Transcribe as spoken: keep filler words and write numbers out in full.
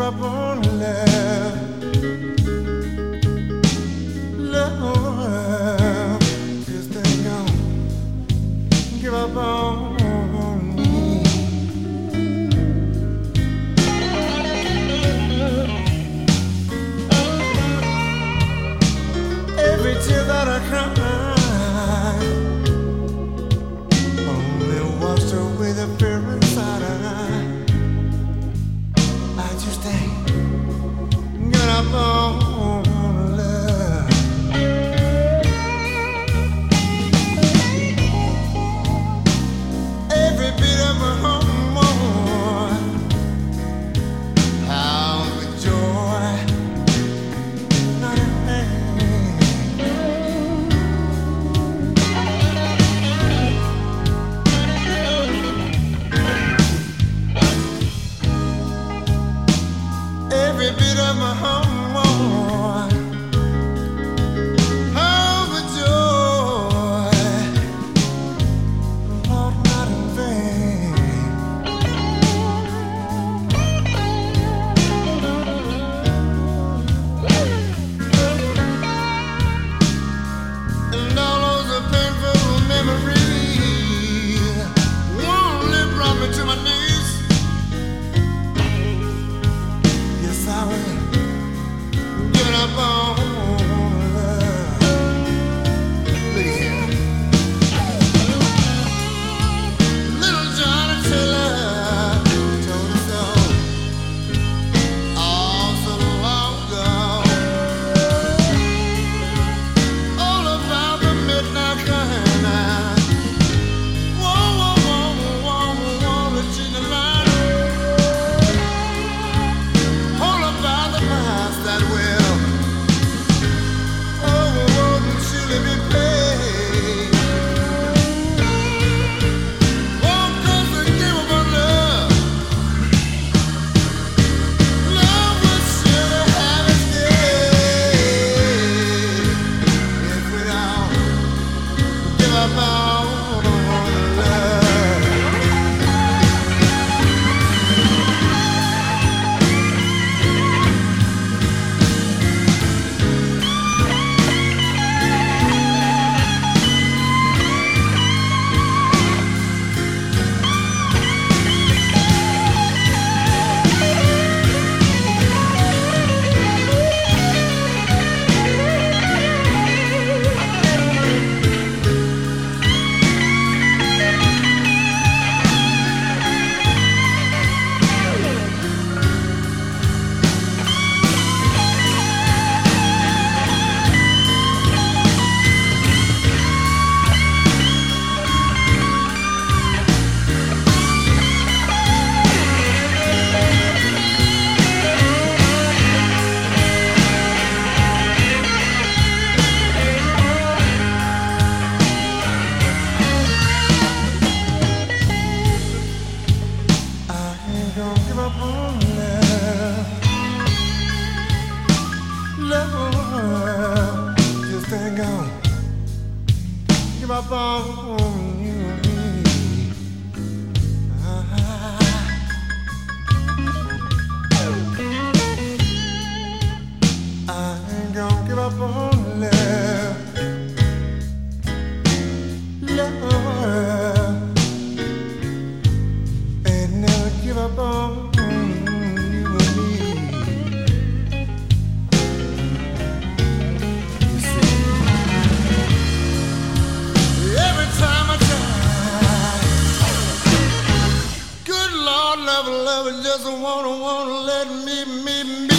up on love, love, just ain't gonna give up on me. Every tear that I cry only washed away the fear inside. I just ain't gonna up on love. Every beat of my heart more, how with joy, not in pain. Every beat of my heart more, how with joy, Lord, not in vain. And all those painful memories only brought me to my knees. Yes, I will give it up on love. Look here. Little Johnny Taylor told us so, all so long ago, all about the midnight kind. Whoa, whoa, whoa, whoa, whoa, the cheating line. All about the past that will, oh, oh, surely be paid. Oh, 'cause the game of our love, love will surely have its day if we don't give up on love. I ain't gonna give up on love, love, just ain't gonna give up on you and me. I ain't gonna give up on love, love, and never give up on you and me. You see, every time I try, good Lord, love, love, just wanna, wanna let me, me, me.